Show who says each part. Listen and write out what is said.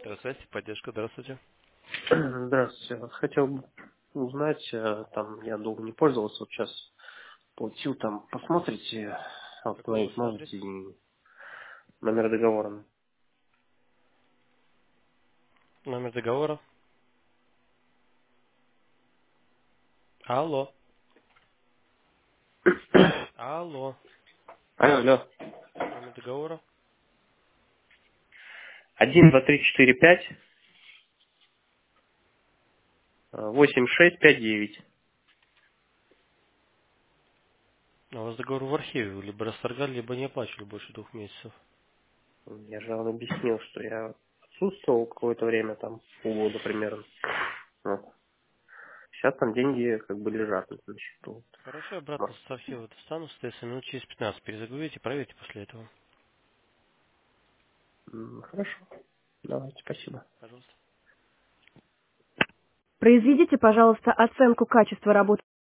Speaker 1: Здравствуйте, поддержка, здравствуйте.
Speaker 2: Здравствуйте. Вот хотел бы узнать, там я долго не пользовался, вот сейчас платил, там посмотрите,
Speaker 1: Какой у вас
Speaker 2: установить
Speaker 1: адрес?
Speaker 2: можете и номер договора.
Speaker 1: Номер договора? Алло. Алло.
Speaker 2: Алло, алло.
Speaker 1: Номер договора?
Speaker 2: 1, 2, 3, 4, 5, 8, 6, 5, 9.
Speaker 1: У вас договор в архиве. Вы либо расторгали, либо не оплачивали больше 2 месяцев.
Speaker 2: Я же вам объяснил, что я отсутствовал какое-то время, там, полгода примерно. Вот. Сейчас там деньги как бы лежат на счету.
Speaker 1: Хорошо, обратно
Speaker 2: Вот.
Speaker 1: с архива достану, соответственно, минут через 15 перезагрузите, проверьте после этого.
Speaker 2: Хорошо. Давайте, спасибо.
Speaker 1: Пожалуйста.
Speaker 3: Произведите, пожалуйста, оценку качества работы